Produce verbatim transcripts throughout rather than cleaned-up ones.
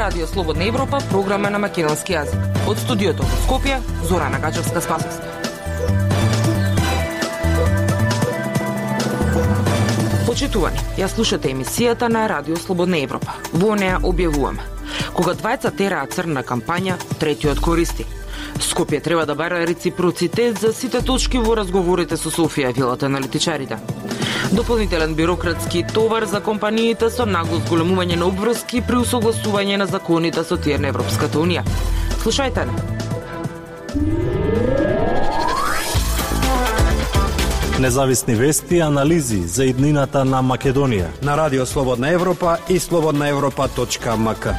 Радио Слободна Европа, програма на македонски јазик. Од студиото во Скопје, Зорана Гачевска-Спасовска. Почитувани, ја слушате емисијата на Радио Слободна Европа. Во неа објавуваме: кога двајца тераат црна кампања, третиот користи. Скопје треба да бара реципроцитет за сите точки во разговорите со Софија, вилата аналитичарите. Дополнителен бирократски товар за компаниите со нагло зголемување на обврски при усогласување на законите со тие на Европската Унија. Слушајте не. Независни вести и анализи за иднината на Македонија на Радио Слободна Европа и слободна европа точка ем ка.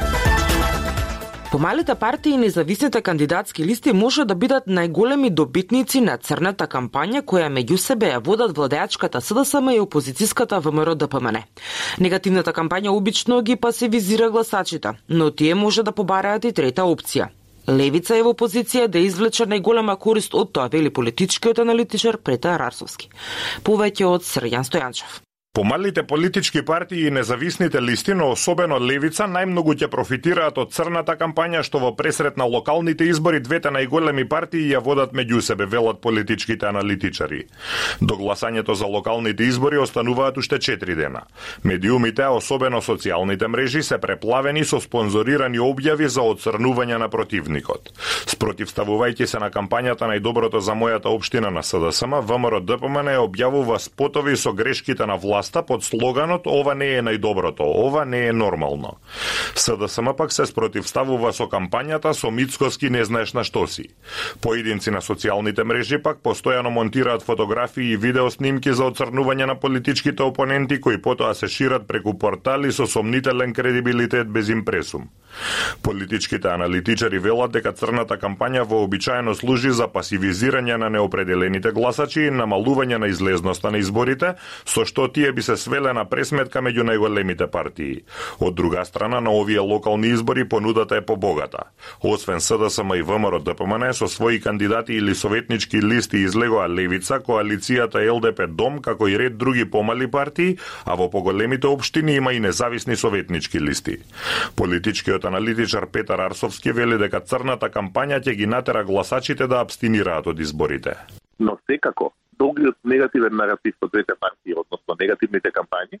Помалите партии и независните кандидатски листи може да бидат најголеми добитници на црната кампања која меѓу себе ја водат владеачката С Д С М и опозицијската В М Р Д П М Н. Негативната кампања обично ги пасивизира гласачите, но тие може да побараат и трета опција. Левица е во позиција да извлече најголема корист од тоа, вели политичкиот аналитичар Петар Арсовски. Повеќе од Срјан Стојанчев. Помалите политички партии и независните листи, но особено левица, најмногу ќе профитираат од црната кампања што во пресрет на локалните избори двете најголеми партии ја водат меѓу себе, велат политичките аналитичари. До гласањето за локалните избори остануваат уште четири дена. Медиумите, особено социјалните мрежи, се преплавени со спонзорирани објави за отцрнување на противникот. Спротивставувајќи се на кампањата најдоброто за мојата општина на С Д С М, В М Р Д П М Н објавува спотови со грешките на власт под слоганот "Ова не е најдоброто, ова не е нормално". С Д С М пак се спротивставува со кампањата "Со Мицкоски не знаеш на што си". Поединци на социјалните мрежи пак постојано монтираат фотографии и видеоснимки за оцрнување на политичките опоненти кои потоа се шират преку портали со сомнителен кредибилитет без импресум. Политичките аналитичари велат дека црната кампања вообичаено служи за пасивизирање на неопределените гласачи и намалување на излезноста на изборите, со што тие би се свеле на пресметка меѓу најголемите партии. Од друга страна, на овие локални избори понудата е побогата. Освен С Д С М и В М Р Д П М Н, со своји кандидати или советнички листи излегоа Левица, коалицијата Л Д П Дом, како и ред други помали партии, а во поголемите општини има и независни советнички листи. Политичкиот аналитичар Петар Арсовски вели дека црната кампања ќе ги натера гласачите да абстинираат од изборите. Но секако, долгиот негативен наратив од двете партии, односно негативните кампањи,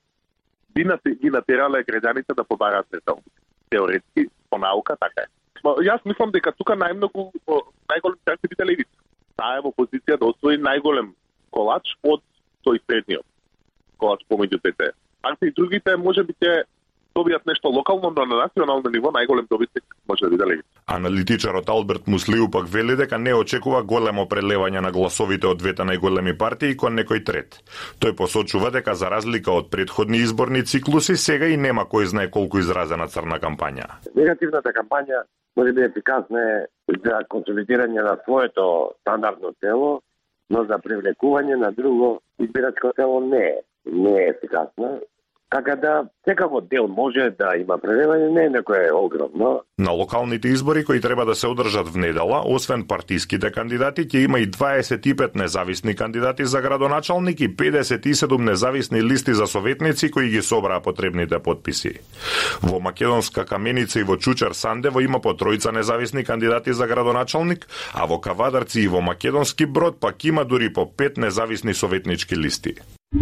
ги натерале граѓаните да побараат трета опција. Теоретски, по наука, така е. Јас мислам дека тука најмногу, најголем шанс ќе биде Левица. Таа е во позиција да освои најголем колач од тој средниот колач помеѓу двете партии. Другите може би ќе добијат нешто локално, но на национално ниво најголем добитник може да биде Левица. Аналитичарот Алберт Муслиу пак вели дека не очекува големо прелевање на гласовите од двете најголеми партии кон некој трет. Тој посочува дека за разлика од претходни изборни циклуси, сега и нема кој знае колку изразена црна кампања. Негативната кампања може би ефикасна е за консолидирање на своето стандардно тело, но за привлекување на друго избирачко тело не е. Не е ефикасна. Така да, секако дел може да има прелевање, не е некое огромно. На локалните избори кои треба да се одржат в недела, освен партиските кандидати, ќе има и дваесет и пет независни кандидати за градоначалник и педесет и седум независни листи за советници кои ги собраа потребните потписи. Во Македонска Каменица и во Чучер Сандево има по тројца независни кандидати за градоначалник, а во Кавадарци и во Македонски Брод пак има дури по пет независни советнички листи.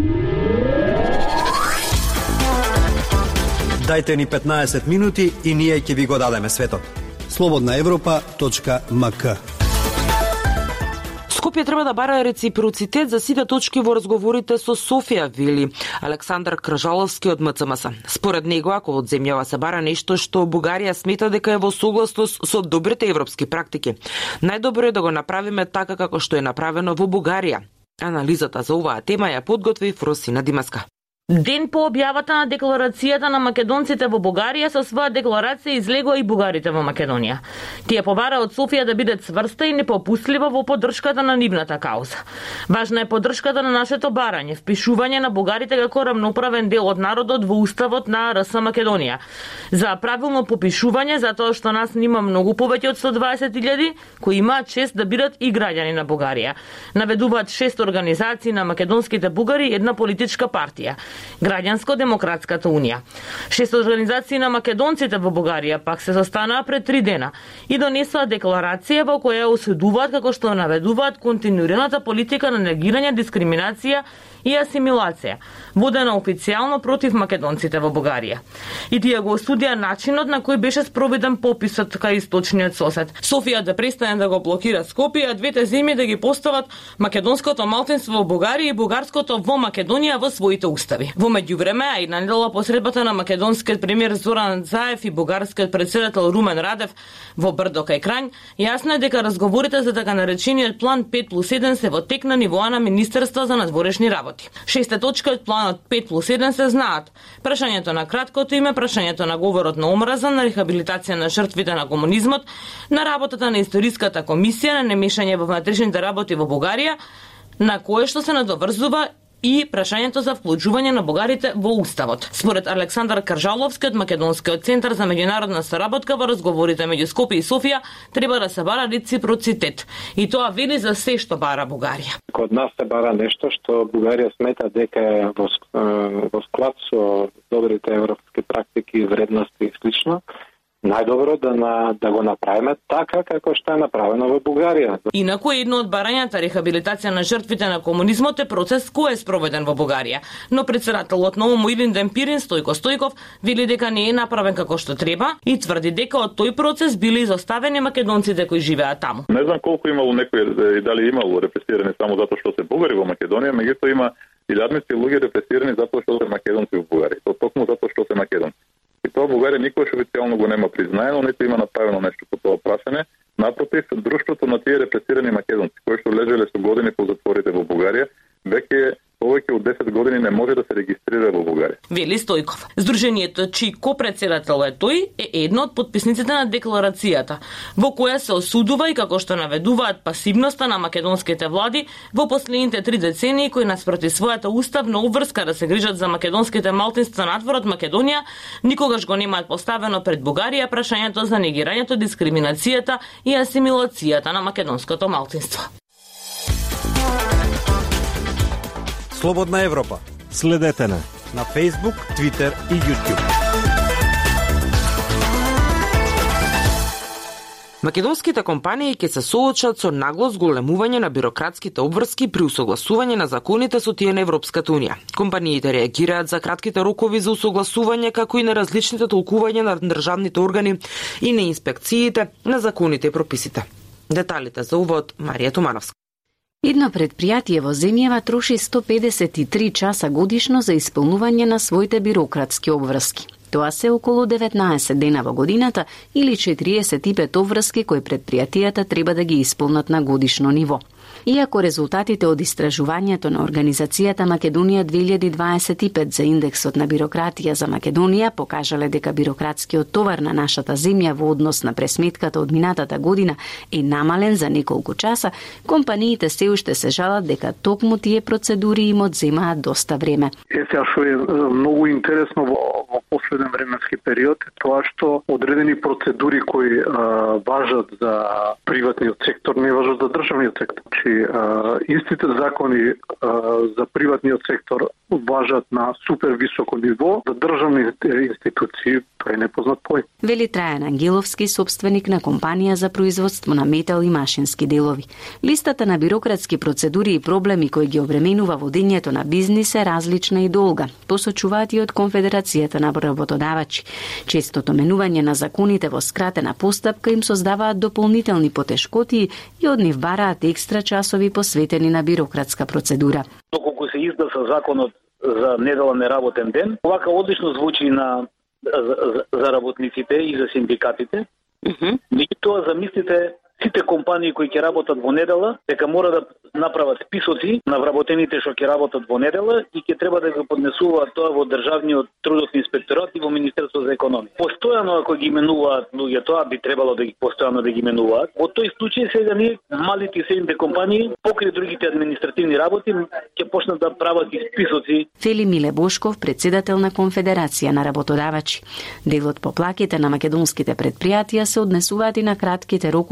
Дајте ни петнаесет минути и ние ќе ви го дадеме светот. слободна европа точка ем ка. Скопје треба да бара реципроцитет за сите точки во разговорите со Софија, вели Александар Кражаловски од М Ц М С. Според него, ако од земјава се бара нешто што Бугарија смета дека е во согласност со добрите европски практики, најдобро е да го направиме така како што е направено во Бугарија. Анализата за оваа тема ја подготви Фросина Димаска. Ден по објавата на декларацијата на македонците во Бугарија, со своја декларација излегоа и бугарите во Македонија. Тие побара од Софија да биде цврста и непопустлива во поддршката на нивната кауза. Важна е поддршката на нашето барање, впишување на бугарите како рамноправен дел од народот во уставот на Р С Македонија. За правилно попишување, затоа што нас нима многу повеќе од сто дваесет илјади кои имаат чест да бидат и граѓани на Бугарија. Наведуваат шест организации на македонските бугари и една политичка партија. Граѓанско-демократската унија. Шест организации на македонците во Бугарија пак се состанаа пред три дена и донесоа декларација во која осудуваат како што наведуваат континуираната политика на негирање, дискриминација и асимилација, водена официјално против македонците во Бугарија. И тие го осудија начинот на кој беше спроведен пописот кај источниот сосед. Софија да престане да го блокира Скопје, а двете земји да ги постават македонското малцинство во Бугарија и бугарското во Македонија во своите устави. Во меѓувреме, а и на недела посредбата на македонскиот премиер Зоран Заев и бугарскиот председател Румен Радев во Брдо кај Крањ, јасно е дека разговорите за така наречениот план пет плюс еден се во тек на нивоа на Министерство за надворешни работи. Шеста точка од планот пет плюс еден се знаат: прашањето на краткото име, прашањето на говорот на омраза, на рехабилитација на жртвите на комунизмот, на работата на историската комисија, на немешање во внатрешните работи во Бугарија, на кое што се надоврзува и прашањето за вклучување на бугарите во уставот. Според Александар Каржаловски од Македонскиот центар за меѓународна соработка, во разговорите меѓу Скопје и Софија треба да се бара реципроцитет. И тоа вели за се што бара Бугарија. Код нас се бара нешто што Бугарија смета дека е во, во склад со добрите европски практики и вредности и слично. Најдобро да на да го направиме така како што е направено во Бугарија. Инаку едно од барањата рехабилитација на жртвите на комунизмот е процес кој е спроведен во Бугарија, но председателот на ОМО Илинден Пирин Стојко Стојков вели дека не е направен како што треба и тврди дека од тој процес биле изоставени македонците кои живеат таму. Не знам колку имало некои и дали имало репресирани само затоа што се бугари во Македонија, меѓутоа има илјадници луѓе репресирани затоа што се македонци во Бугарија. Тоа токму затоа што се македонци. И тоа Бугарија никогаш официјално го нема признаено, ниту има направено нешто по тоа прашање. Напротив, друштвото на тие репресирани македонци, кои што лежеле со години по затворите во Бугарија, веќе повеќе од десет години не може да се регистрира во Бугарија. Вели Стојков. Сдруженијето чиј ко-председател е тој е едно од подписниците на декларацијата, во која се осудува и како што наведуваат пасивноста на македонските влади во последните три децении кои наспроти својата уставна обврска да се грижат за македонските малцинства надвор од Македонија, никогаш го немаат поставено пред Бугарија прашањето за негирањето, дискриминацијата и асимилацијата на македонското малцинство. Слободна Европа. Следете на на Facebook, Twitter и YouTube. Македонските компании ќе се соочат со нагло зголемување на бирократските обврски при усогласување на законите со тие на Европската унија. Компаниите реагираат за кратките рокови за усогласување, како и на различните толкувања на државните органи и на инспекциите на законите и прописите. Деталите за увод Марија Тумановска. Едно предпријатие во земјава троши сто педесет и три часа годишно за исполнување на своите бирократски обврски. Тоа се околу деветнаесет дена во годината или четириесет и пет обврски кои предпријатијата треба да ги исполнат на годишно ниво. Иако резултатите од истражувањето на Организацијата Македонија две илјади дваесет и пет за индексот на бирократија за Македонија покажале дека бирократскиот товар на нашата земја во однос на пресметката од минатата година е намален за неколку часа, компаниите се уште се жалат дека токму тие процедури им одземаат доста време. Е, сега што е многу интересно во, во последен временски период е тоа што одредени процедури кои а, важат за приватниот сектор не важат за државниот сектор. Uh, истите закони uh, за приватниот сектор важат на супер високо ниво, за државните институции тоа е непознат пој. Вели Трајан Ангеловски, собственик на компанија за производство на метал и машински делови. Листата на бирократски процедури и проблеми кои ги обременува водењето на бизнис е различна и долга, посочуваат и од Конфедерацијата на работодавачи. Честото менување на законите во скратена постапка им создаваат дополнителни потешкоти и од нив бараат екстра часови посветени на бирократска процедура. Доколку се изда со законот за неделен неработен ден, овака одлично звучи на за, за, за работниците и за синдикатите. Mm-hmm. Меѓутоа замислите сите компании кои ќе работат во недела, дека мора да направат списоци на вработените што ќе работат во недела и ќе треба да го поднесуваат тоа во Државниот трудов инспекторат и во Министерството за економија. Постојано ако ги именуваат луѓе, тоа би требало да ги постојано да ги именуваат. Во тој случај сега ние малите и средните компании покрај другите административни работи ќе почнат да прават и списоци. Фели Миле Бошков, председател на Конфедерација на работодавачи. Делот по плаките на македонските предпријатија се однесуваат и на кратките рокови за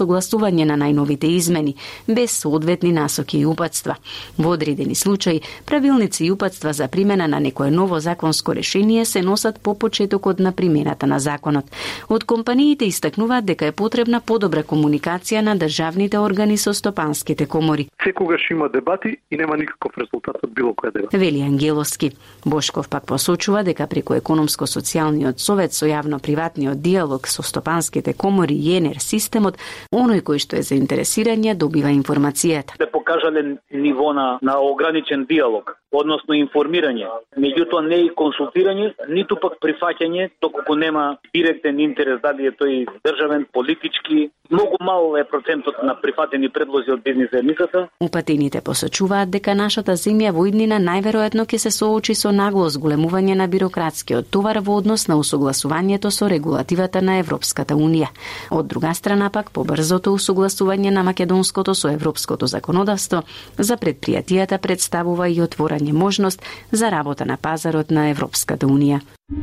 согласување на најновите измени, без соодветни насоки и упатства. Во одредени случаи, правилници и упатства за примена на некое ново законско решение се носат по почетокот на примената на законот. Од компаниите истакнуваат дека е потребна подобра комуникација на државните органи со стопанските комори. Секогаш има дебати и нема никаков резултат од било која дебата. Вели Ангеловски. Бошков пак посочува дека преку економско-социјалниот совет со јавно-приватниот диалог со стопанските комори и ЕНЕР системот, оној кој што е заинтересирање добива информацијата. Се покажале ниво на, на ограничен диалог, односно информирање. Меѓутоа не и консултирање, ниту пак прифаќање, доколку нема директен интерес, дали е тој државен, политички. Многу мал е процентот на прифатени предлози од бизнис заедницата. Упатените посочуваат дека нашата земја во иднина најверојатно ќе се соочи со нагло зголемување на бирократскиот товар во однос на усогласувањето со регулативата на Европската унија. Од друга страна пак, побрзото усогласување на македонското со европското законодавство за предпријатијата представува и отворање можност за работа на пазарот на Европската унија.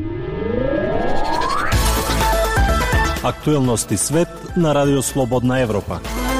Актуелности свет на Радио Слободна Европа.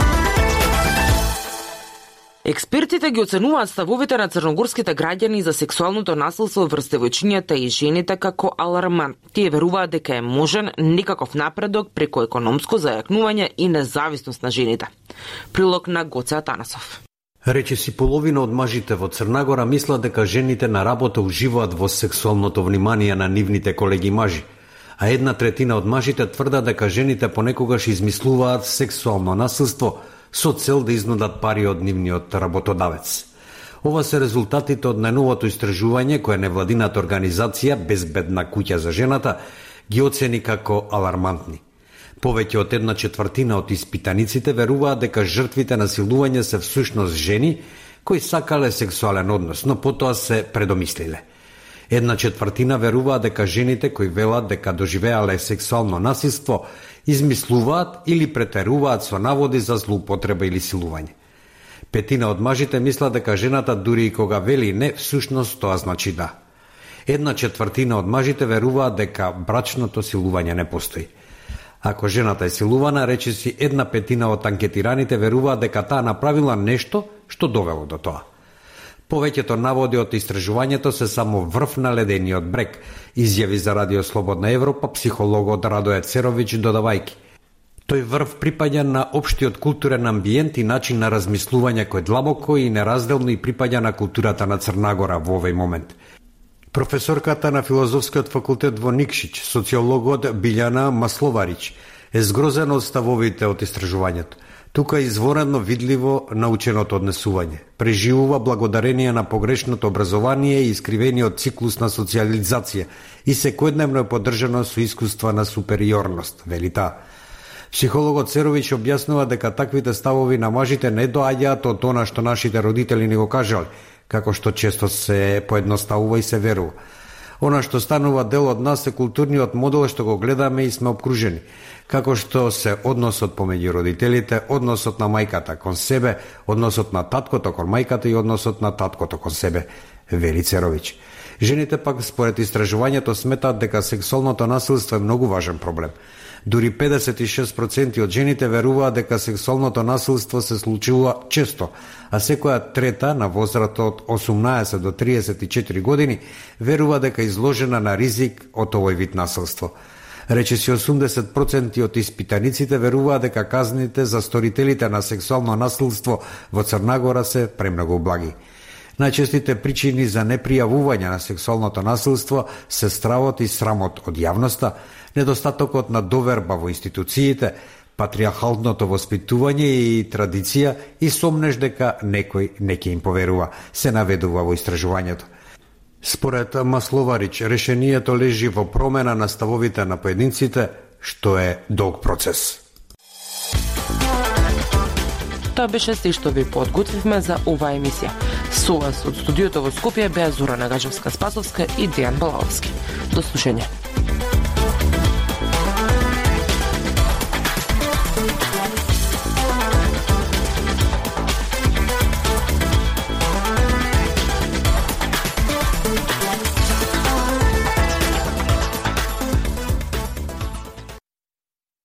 Експертите ги оценуваат ставовите на црногорските граѓани за сексуалното насилство врз девојчињата и жените како алармант. Тие веруваат дека е можен некаков напредок преку економско зајакнување и независност на жените. Прилог на Гоце Атанасов. Речиси половина од мажите во Црнагора мислат дека жените на работа уживаат во сексуалното внимание на нивните колеги мажи, а една третина од мажите тврдат дека жените понекогаш измислуваат сексуално насилство со цел да изнудат пари од нивниот работодавец. Ова се резултатите од најновото истражување кое невладината организација Безбедна куќа за жената ги оцени како алармантни. Повеќе од една четвртина од испитаниците веруваат дека жртвите на силување се всушност жени кои сакале сексуален однос, но потоа се предомислиле. Една четвртина веруваат дека жените кои велат дека доживеале сексуално насилство измислуваат или претеруваат со наводи за злоупотреба или силување. Петина од мажите мислат дека жената дури и кога вели не, всушност тоа значи да. Една четвртина од мажите веруваат дека брачното силување не постои. Ако жената е силувана, речиси една петина од анкетираните веруваат дека таа направила нешто што довело до тоа. Повеќето наводи од истражувањето се само врв на ледениот брег, изјави за Радио Слободна Европа психологот Радоје Церовиќ додавајки. Тој врв припаѓа на општиот културен амбиент и начин на размислување кој длабоко и неразделно и припаѓа на културата на Црнагора во овој момент. Професорката на Филозофскиот факултет во Никшиќ, социологот Билјана Масловарич, е згрозена од ставовите од истражувањето. Тука е изворено видливо наученото однесување. Преживува благодарение на погрешното образование и искривениот циклус на социализација и секојдневно е поддржано со искуства на супериорност, вели таа. Психологот Церовиќ објаснува дека таквите ставови на мажите не доаѓаат од она што нашите родители ни го кажале, како што често се поедноставува и се верува. Она што станува дел од нас е културниот модел што го гледаме и сме обкружени, како што се односот помеѓу родителите, односот на мајката кон себе, односот на таткото кон мајката и односот на таткото кон себе, вели Церовиќ. Жените пак според истражувањето сметаат дека сексуалното насилство е многу важен проблем. Дури педесет и шест проценти од жените веруваат дека сексуалното насилство се случува често, а секоја трета на возраст од осумнаесет до триесет и четири години верува дека е изложена на ризик од овој вид насилство. Речиси осумдесет проценти од испитаниците веруваат дека казните за сторителите на сексуално насилство во Црнагора се премногу благи. Најчестите причини за непријавување на сексуалното насилство се стравот и срамот од јавноста, недостатокот на доверба во институциите, патриархалното воспитување и традиција и сомнеш дека некој не ќе им поверува, се наведува во истражувањето. Според Масловарич, решението лежи во промена на ставовите на поединците, што е долг процес. Тоа беше се што ви подготвивме за оваа емисија. Со вас од студиото во Скопје беа Зора Нагажевска-Спасовска и Дејан Балаовски. До слушање.